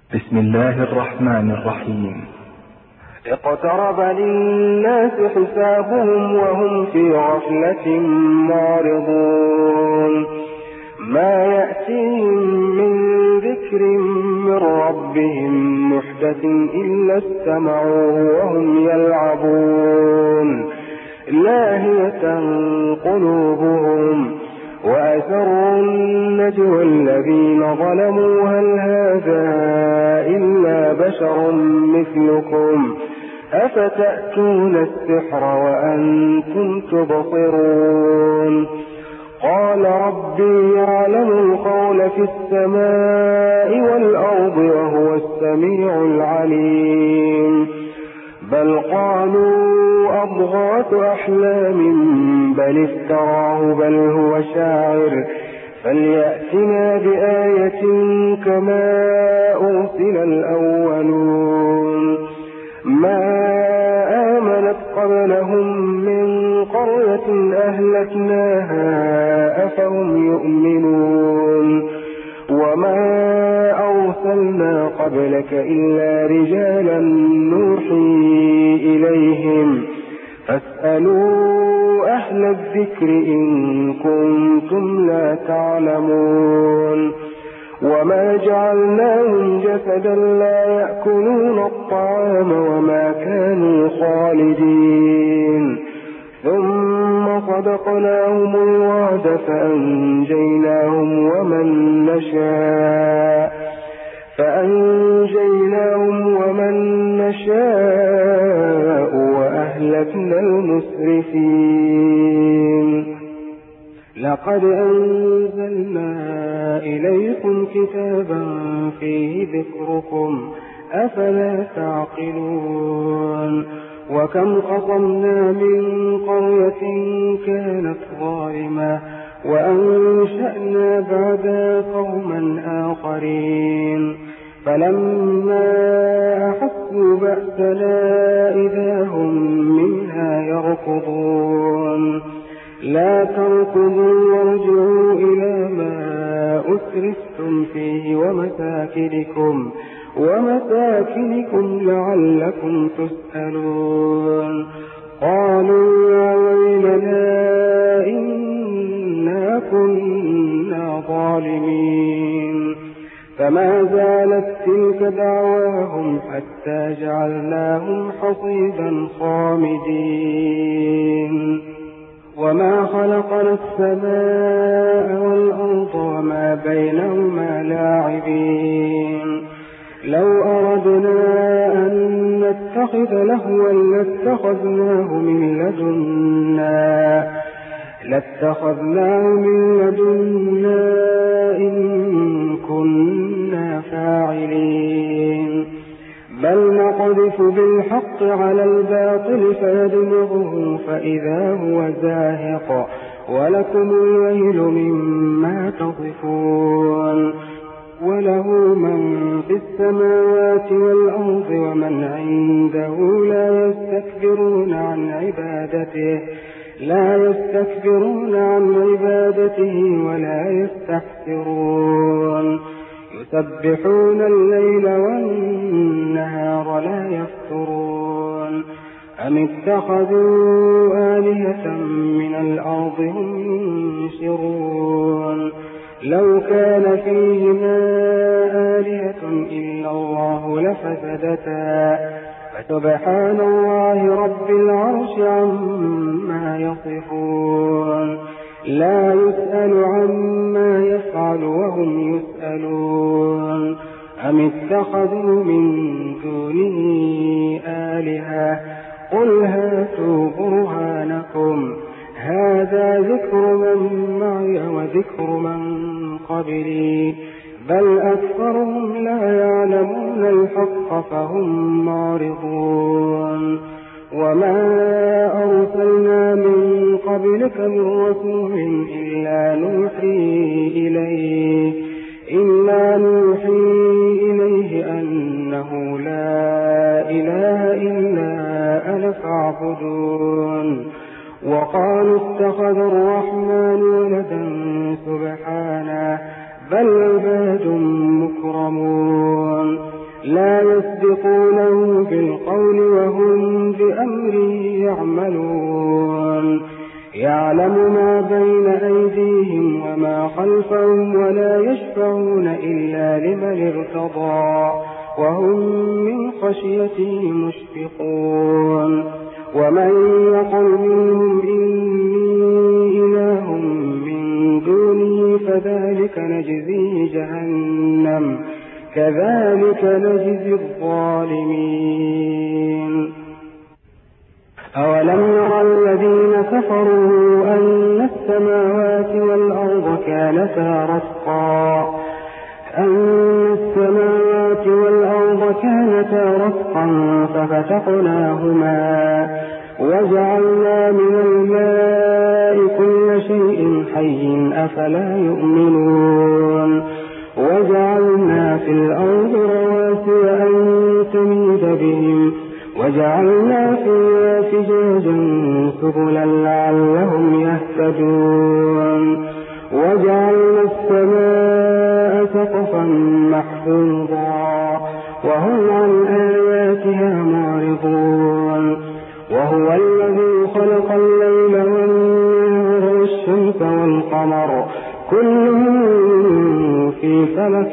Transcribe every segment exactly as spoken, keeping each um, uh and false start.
بسم الله الرحمن الرحيم. اقترب للناس حسابهم وهم في غفلة معرضون ما يأتيهم من ذكر من ربهم محدث إلا استمعوا وهم يلعبون لاهية قلوبهم وأسروا النجوى الذين ظلموا هل هذا إلا بشر مثلكم أفتأتون السحر وأنتم تبصرون قال ربي يعلم القول في السماء والأرض وهو السميع العليم بل قالوا أضغاث أحلام بل افتراه بل هو شاعر فليأتنا بآية كما أرسل الأولون ما آمنت قبلهم من قرية أهلكناها أفهم يؤمنون وما أرسلنا قبلك إلا رجالا نوحي إليهم فاسألوا أهل الذكر إن كنتم لا تعلمون وما جعلناهم جسدا لا يأكلون الطعام وما كانوا خالدين ثم صدقناهم الوعد فأنجيناهم ومن نشاء فأنجيناهم ومن نشاء وأهلكنا المسرفين لقد أنزلنا إليكم كتابا فيه ذكركم أفلا تعقلون وكم قصمنا من قرية كانت ظالمة وأنشأنا بعدها قوما آخرين فلما أحسوا بأسنا إذا هم منها يركضون لا تركضوا وارجعوا إلى ما أسرفتم فيه ومساكنكم ومساكنكم لعلكم تسألون قالوا يا ويلنا إنا كنا ظالمين فما زالت تلك دعواهم حتى جعلناهم حصيدا خامدين وما خلقنا السماء والأرض وما بينهما لاعبين لو أردنا أن نتخذ لهوا لاتخذناه من لدنا لاتخذناه من لدنا إن كنا فاعلين بل نقذف بالحق على الباطل فيدمغه فإذا هو زاهق ولكم الويل مما تصفون وله من في السماوات والأرض ومن عنده لا يستكبرون عن عبادته لا يستكبرون عن عبادته ولا يستحسرون يسبحون الليل والنهار لا يفترون أم اتخذوا آلهة من الأرض هم ينشرون لو كان فيهما آلهة إلا الله لفسدتا فسبحان الله رب العرش عما يصفون لا يسأل عما يفعل وهم يسألون أم اتخذوا من دونه آلهة قل هاتوا برهانكم هذا ذكر من معي وذكر من قبلي بل أكثرهم لا يعلمون الحق فهم معرضون وما أرسلنا من قبلك من رسول إلا نوحي إليه إلا نوحي إليه أنه لا إله إلا أنا فاعبدون وقالوا اتخذ الرحمن ولدا سبحانه بل عباد مكرمون يسبقونه بالقول وهم بأمره يعملون يعلم ما بين أيديهم وما خلفهم ولا يشفعون إلا لمن ارتضى وهم من خشيته مشفقون ومن يقل منهم إني إله من دونه فذلك نجزيه جهنم كذلك نجزي الظالمين أولم يرى الذين كفروا أن السماوات والأرض كانتا رتقا أن السماوات والأرض كانتا رتقا ففتقناهما وجعلنا من الماء كل شيء حي أفلا يؤمنون وجعلنا في الأرض رواسي أن تميد بهم وجعلنا فيها فجاجا سبلا لعلهم يهتدون وجعلنا السماء سقفا محفوظا وهم عن آياتها معرضون وهو الذي خلق الليل والنهار والشمس والقمر كل في فلك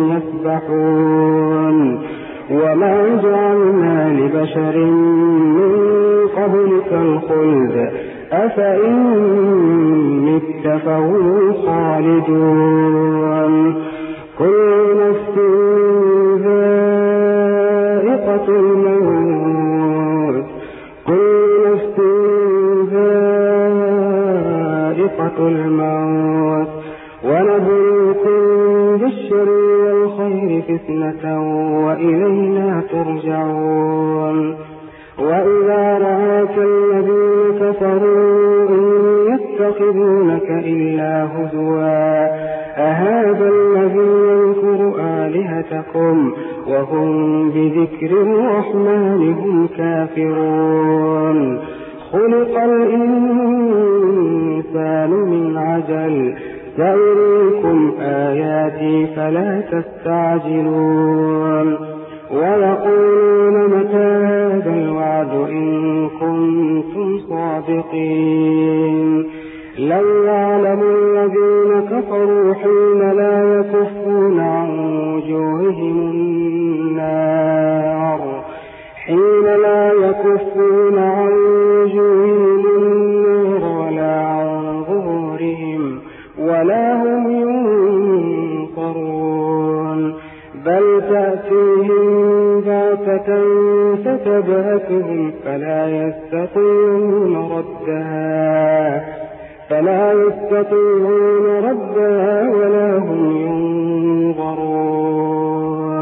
يسبحون وما جعلنا لبشر من قبلك الخلد أفإن مت فهم خالدون كل نفس ذائقة الموت كل نفس ذائقة الموت ونبلوكم بالشر والخير فتنة وإلينا ترجعون وإذا رآك الذين كفروا إن يتخذونك إلا هزوا أهذا الذي يذكر آلهتكم وهم بذكر الرحمن هم كافرون خلق الإنسان من عجل سأريكم آياتي فلا تستعجلون ويقولون متى هذا الوعد إن كنتم صادقين لو يعلم الذين كفروا حين لا يكفون عن وجوههم النار حين لا يكفون عن وجوههم النار ولا عن ظهورهم ولا هم ينصرون بل تأتيهم بغتة فتبهتهم فلا يستطيعون ردها فلا يستطيعون ردها ولا هم ينظرون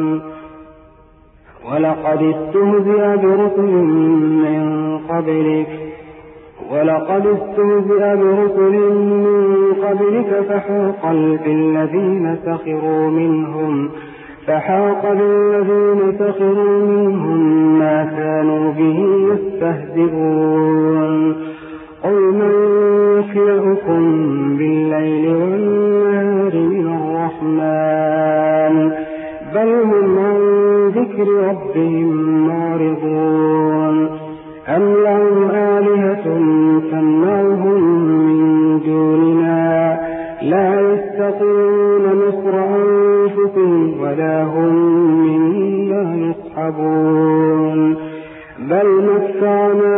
ولقد استهزئ برسل من قبلك ولقد استهزئ برسل من قبلك فحاق بالذين سخروا منهم فحاق بالذين سخروا منهم ما كانوا به يستهزئون قل من يكلؤكم بالليل والنهار من الرحمن بل هم عن ذكر ربهم معرضون أم لهم آلهة تمنعهم من دوننا لا يستطيعون نصر أنفسهم ولا هم منا يصحبون بل متعنا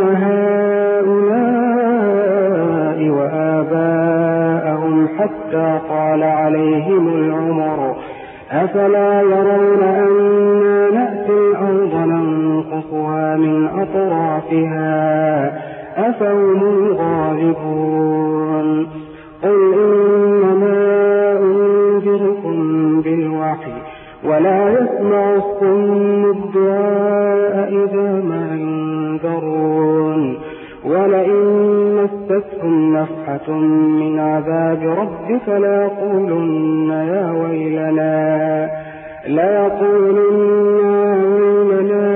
هؤلاء وآباءهم حتى طال عليهم العمر أفلا يرون أنا نأتي الأرض ننقصها من أطرافها أفهم الغالبون قل إنما أنذركم بالوحي ولا يسمع الصم الدعاء إذا ما ينذرون ولئن مستهم نفحة من عذاب ربك ليقولن يا ويلنا ليقولن يا ويلنا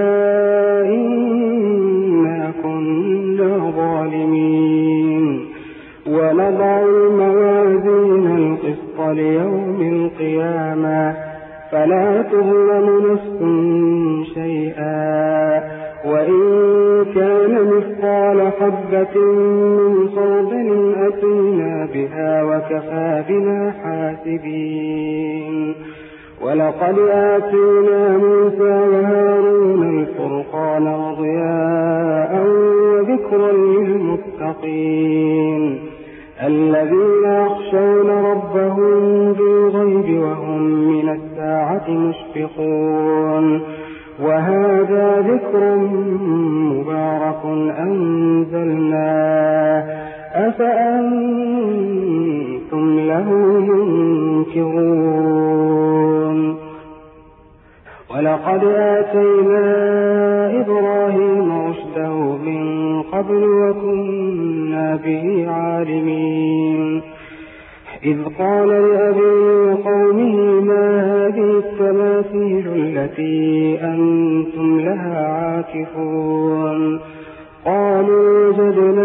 إنا كنا ظالمين ونضع الموازين القسط ليوم القيامة فلا تظلم نفس حبة من خردل أتينا بها وكفى بنا حاسبين ولقد آتينا موسى وهارون الفرقان وضياء وذكرا للمتقين الذين يخشون ربهم بالغيب وهم من الساعة مشفقون وهذا ذكر مبارك أنزلناه أفأنتم له منكرون ولقد آتينا إبراهيم رشده من قبل وكنا به عالمين إذ قال لأبيه وقومه ما هذه التماثيل التي أنتم لها عاكفون قالوا وجدنا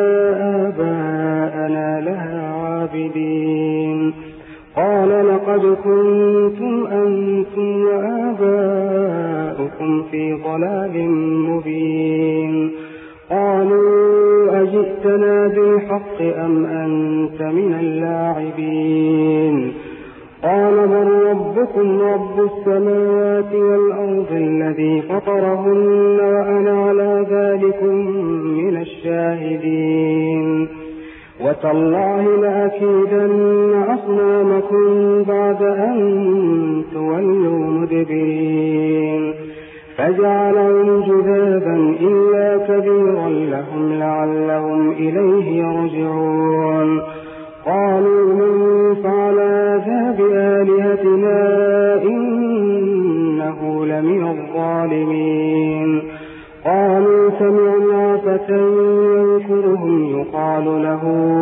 آباءنا لها عابدين قال لقد كنتم أنتم وآباؤكم في ضلال مبين قالوا أجئتنا بالحق أم أنت من اللاعبين قال بل ربكم رب السماوات والأرض الذي فطرهن وأنا على ذلكم من الشاهدين وتالله لأكيدن أصنامكم بعد أن تولوا مدبرين فجعلهم جذابا إلا كبيرا لهم لعلهم إليه يرجعون قالوا من فعل هذا بآلهتنا إنه لمن الظالمين قالوا سمعنا فتى يذكرهم يقال له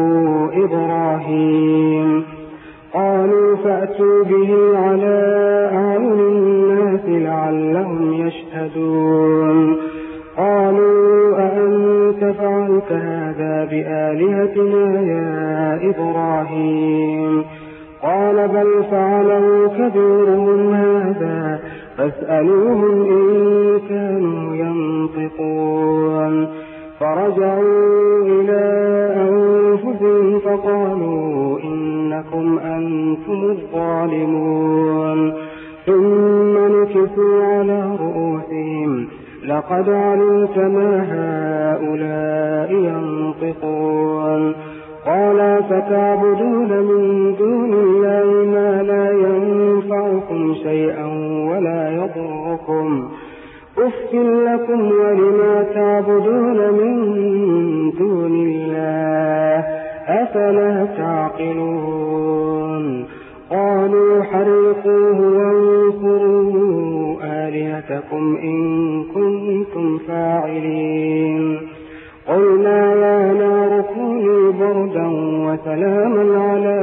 إبراهيم قالوا فأتوا به على أعين الناس لعلهم يشهدون قالوا أأنت فعلت هذا بآلهتنا يا إبراهيم قال بل فعله كبيرهم هذا فاسألوهم إن كانوا ينطقون فرجعوا إلى أنفسهم فقالوا إنكم أنتم الظالمون ثم نكسوا على رؤوسهم لقد علمت ما هؤلاء ينطقون قال فتعبدون من دون الله ما لا ينفعكم شيئا ولا يضركم أف لكم ولما تعبدون من دون الله أفلا تعقلون قالوا حرقوه وانصروا آلهتكم إن كنتم فاعلين قلنا يا نار كوني بردا وسلاما على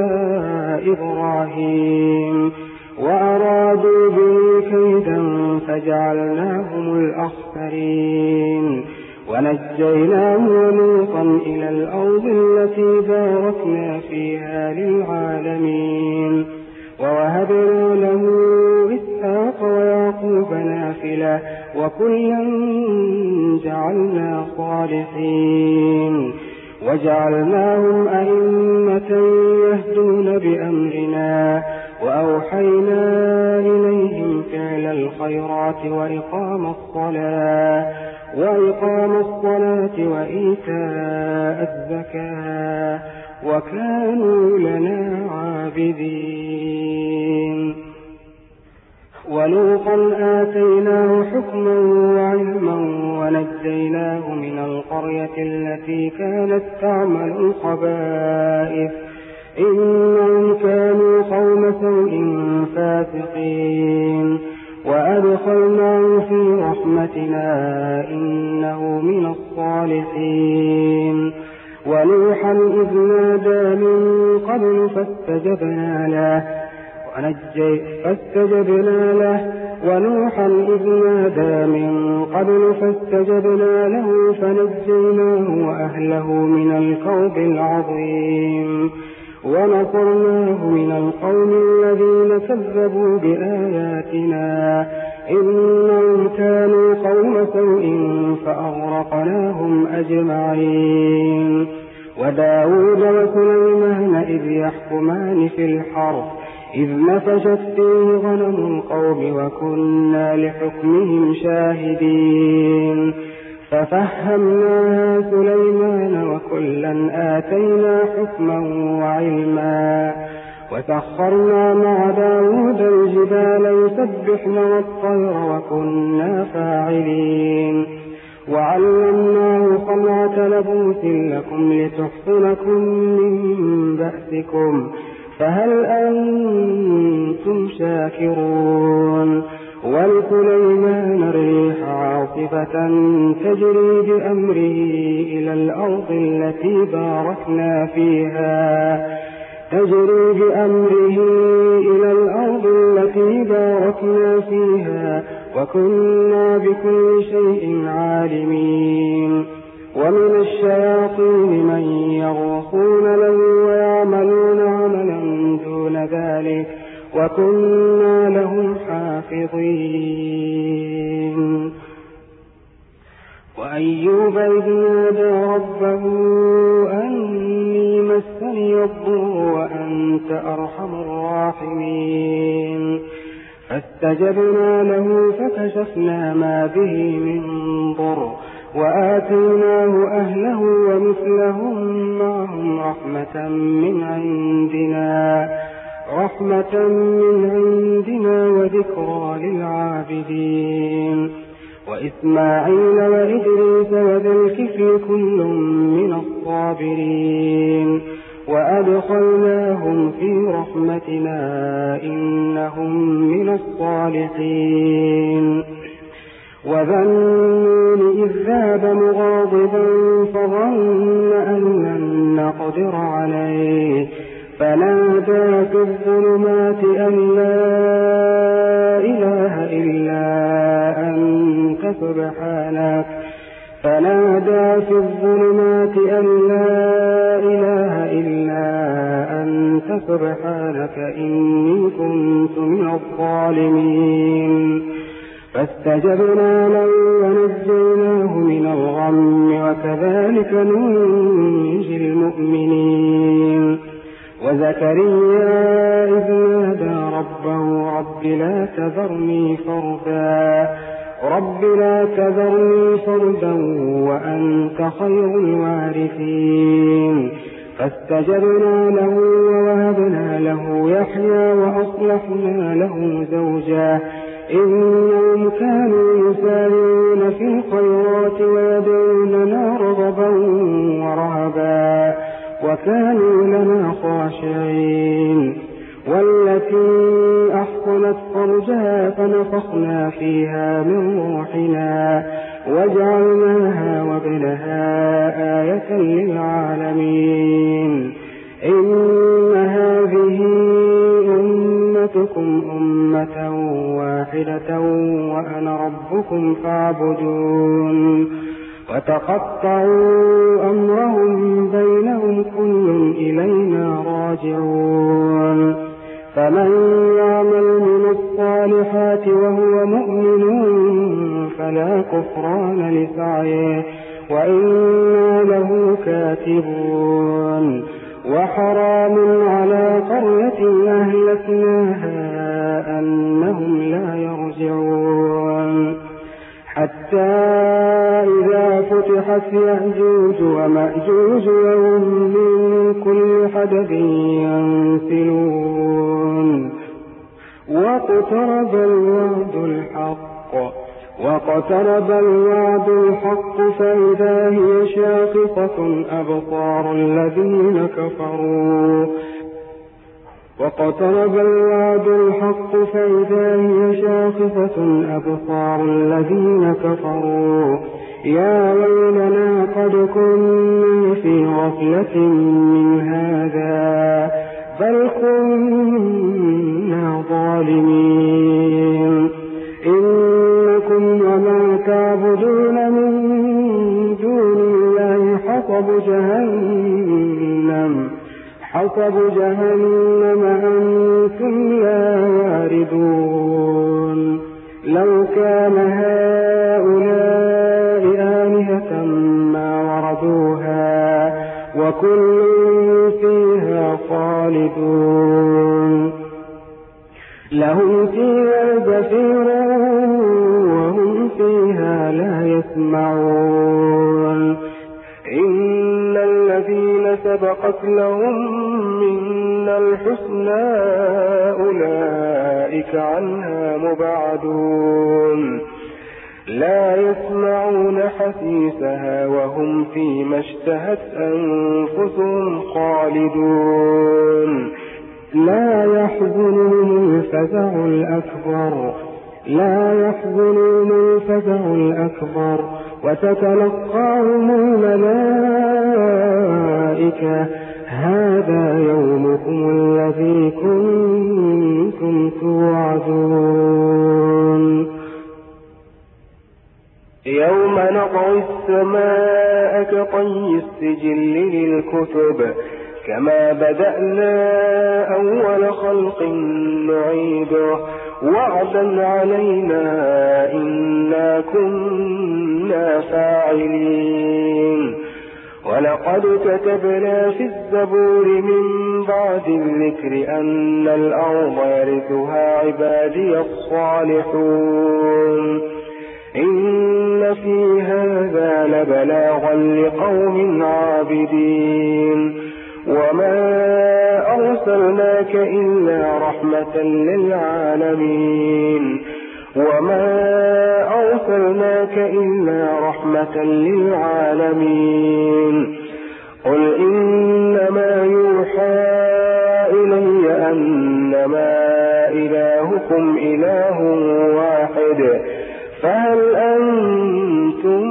إبراهيم وأرادوا به كيدا فجعلناهم الأخسرين ونجيناه ولوطا إلى الأرض التي باركنا فيها للعالمين ووهبنا له إسحاق ويعقوب نافلة وكلا جعلنا صالحين وجعلناهم أئمة يهدون بأمرنا وأوحينا إليهم فعل الخيرات وإقام الصلاة وإقام الصلاة وإيتاء الزكاة وكانوا لنا عابدين ولوطا آتيناه حكما وعلما ونجيناه من القرية التي كانت تعمل الخبائث إنهم كانوا قوم سوء فاسقين وأدخلناه في رحمتنا إنه من الصالحين ونوحا إذ نادى من قبل فاستجبنا له ونجي فاستجبنا له ونوحا إذ نادى من قبل فاستجبنا له فنجيناه وأهله من الكرب العظيم ونصرناه من القوم الذين كذبوا بآياتنا إنهم كانوا قوما سوء فأغرقناهم أجمعين. وداود وسليمان إذ يحكمان في الحرث إذ نفشت فيه غنم القوم وكنا لحكمهم شاهدين. ففهمناها سليمان وكلا آتينا حكما وعلما وسخرنا مع داود الجبال يسبحن والطير وكنا فاعلين. وعلمناه صنعة لبوس لكم لتحصنكم من بأسكم فهل أنتم شاكرون. ولسليمان الريح عاصفة تجري بأمره إلى الأرض التي باركنا فيها تجري بأمره إلى الأرض التي باركنا فيها وكنا بكل شيء عالمين. ومن الشياطين من يغوصون له ويعملون عملا دون ذلك وكنا لهم حافظين. وأيوب إذ نادى ربه أني مسني الضر وأنت أرحم الراحمين فاستجبنا له فكشفنا ما به من ضر وآتيناه أهله ومثلهم معهم رحمة من عندنا رحمة من عندنا وذكرى للعابدين. وإسماعيل وإدريس وذا الكفل كل من الصابرين وأدخلناهم في رحمتنا إنهم من الصالحين. وذا النون إذ ذهب مغاضبا فظن أن لن نقدر عليه فنادى في الظلمات أن لا إله إلا أنت سبحانك فنادى في الظلمات أن لا إله إلا أنت سبحانك إني كنت من الظالمين. فاستجبنا له ونجيناه من الغم وكذلك ننجي المؤمنين. وزكريا إذ نادى ربه رب لا تذرني فردا رب لا تذرني فردا وأنت خير الوارثين. فاستجبنا له ووهبنا له يحيى وأصلحنا له زوجا إنهم كانوا يسارعون في الخيرات ويدعوننا رغبا ورهبا وكانوا لنا خاشعين. والتي أحصنت فرجها فنفخنا فيها من روحنا وجعلناها وابنها آية للعالمين. إن هذه أمتكم أمة واحدة وأنا ربكم فاعبدون. وتقطعوا أمرهم بينهم كل إلينا راجعون. فمن يعمل من الصالحات وهو مؤمن فلا كفران لسعيه وإنا له كاتبون. وحرام على قرية أهلكناها أنهم لا يرجعون. حتى إذا فتحت يأجوج ومأجوج وهم من كل حدب ينسلون. واقترب الوعد الحق واقترب الوعد الحق فإذا هي شاخصة أبصار الذين كفروا واقترب الوعد الحق فإذا هي شاخصة أبصار الذين كفروا يا ويلنا قد كنا في غفلة من هذا بل كنا ظالمين. إنكم وما تعبدون من دون الله حطب جهنم حطب جهنم أنتم لا واردون. لو كان هؤلاء آلهة ما وردوها وكل فيها خالدون لهم فيها زفير وهم فيها لا يسمعون إن الذين سبقت لهم منا الحسنى أولئك عنها مبعدون لا يسمعون حسيسها وهم فيما اشتهت أنفسهم خالدون لا يحزنهم الفزع الأكبر لا يحزنهم الفزع الأكبر وتتلقاهم الملائكة هذا يومكم الذي كنتم توعدون يوم نطوي السماء كطي السجل للكتب كما بدأنا أول خلق نعيده وعدا علينا إنا كنا فاعلين ولقد كتبنا في الزبور من بعد الذكر أن الأرض يرثها عبادي الصالحون إن في هذا لبلاغا لقوم عابدين وما أرسلناك إلا رحمة للعالمين وما أرسلناك إلا رحمة للعالمين قل إنما يوحى إلي أنما إلهكم إله واحد فهل أنتم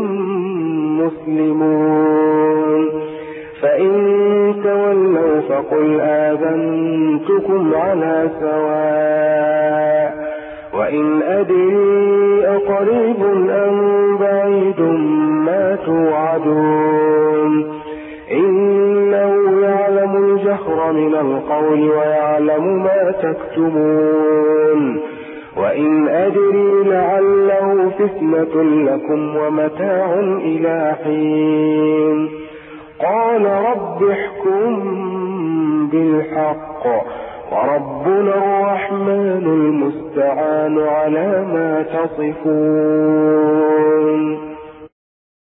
مسلمون فإن تولوا فقل آذنتكم على سواء وإن أدري أقريب أم بعيد ما توعدون إنه يعلم الجهر من القول ويعلم ما تكتمون وإن أدري لعله فتنة لكم ومتاع إلى حين قال رب احكم بالحق وربنا الرحمن المستعان على ما تصفون